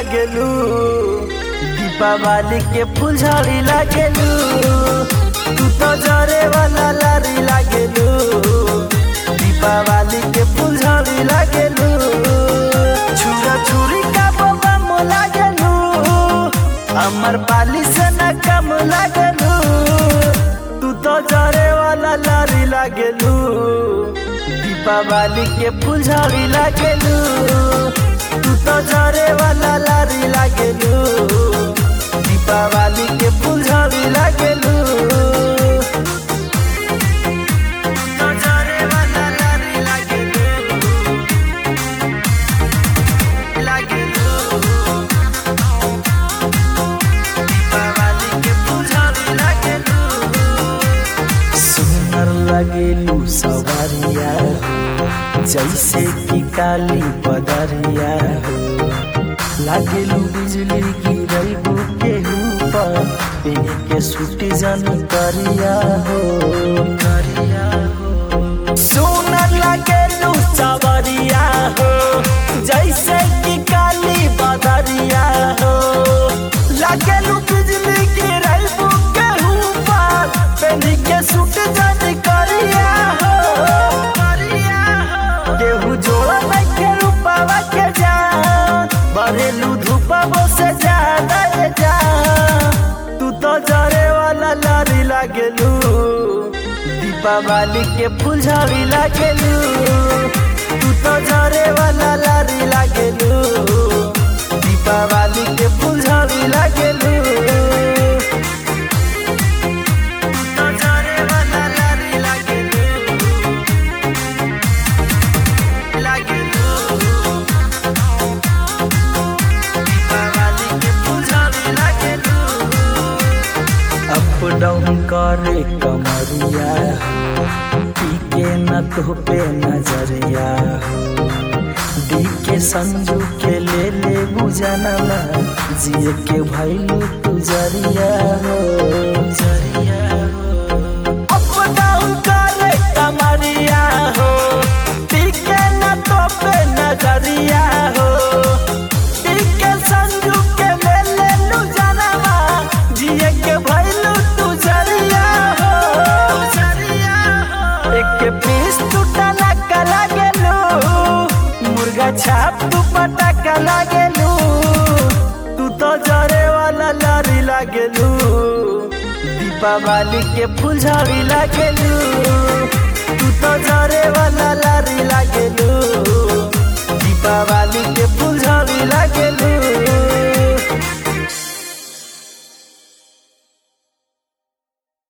लागेलू, दीपावली के फुलझड़ी लागेलू, तू तो जरे वाला लारी लागेलू, दीपावली के फुलझड़ी लागेलू, छुरा छुरी का बम लागेलू, अमर पाली से न कम लागेलू, तू तो जरे वाला लारी लागेलू, दीपावली के फुलझड़ी लागेलू, तू तो जरे वाला लारी लागेलू, दीपावली के फुलझड़ी लागेलू, तो जरे वाला लारी लागेलू, लागेलू, दीपावली के फुलझड़ी लागेलू, सुनर लागेलू सवारिया जैसे कि काली पदरिया हो, लागेलू बिजली गिरैबू केहू पर पेनी के सूटी जानी करिया हो, करिया हो। सुनर लागेलू सवरिया हो जैसे कि काली पदरिया हो, लागेलू बिजली गिरैबू केहू पर पेनी के सूटी जानी करिया हो, केहू जोड़ा के रूपावा के जा बरेलू धूपबो से ज्यादा जा, तू तो जरे वाला लारी लागेलू, दीपावली के फुलझड़ी लागेलू, तू तो जरे वाला लारी लागेलू, दीपावली के फुलझड़ी लागेलू, अप डाउन करे कमरिया पीके न तो पे नजरिया हो, डी के संजू के ले बुझाना जिए के भैलू तू जरिया हो, जरिया हो। अप डाउन करे कमरिया हो पीके न तो पे नजरिया हो, डी के संजू के ले बुझाना जिए के भैलू तू जरिया हो, जरिया हो। एक पीस टूटा लगा लागेलू, मुर्गा छाप तू पटाका लागेलू, तू तो जरे वाला लारी लागेलू, दीपावली के फुलझड़ी लागेलू, तू तो जरे वाला लारी लागेलू, दीपावली के फुल